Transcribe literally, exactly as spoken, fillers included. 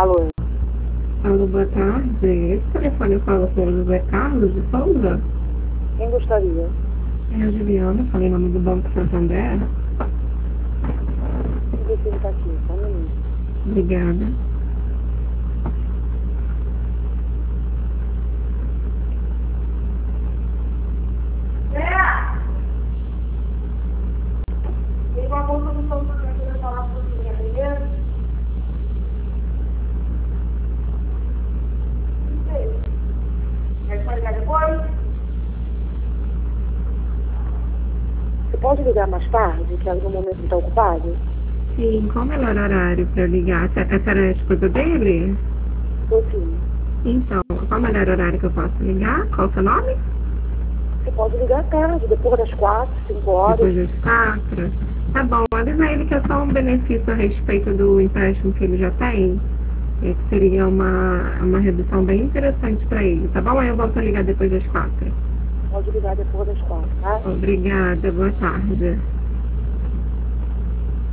Alô, Alô, boa tarde. Esse telefone fala com o José Carlos de Souza? quem gostaria? É a Juliana, falei em nome do Banco Santander. Deixa eu ver se ele tá aqui, só um minuto. Obrigada. Tem uma bolsa do São José que eu ia falar com você primeiro? Não sei. Quer ligar depois? Você pode ligar mais tarde, que no momento ele está ocupado? Sim, qual o melhor horário para eu ligar? A senhora é a esposa dele? Tô sim. Então, qual o melhor horário que eu posso ligar? Qual o seu nome? Você pode ligar à tarde, depois das quatro, cinco horas. Depois das quatro. Tá bom, avisa ele que é só um benefício a respeito do empréstimo que ele já tem. É que seria uma, uma redução bem interessante para ele, tá bom? Aí eu volto a ligar depois das quatro. Pode ligar depois das quatro, tá? Obrigada, boa tarde.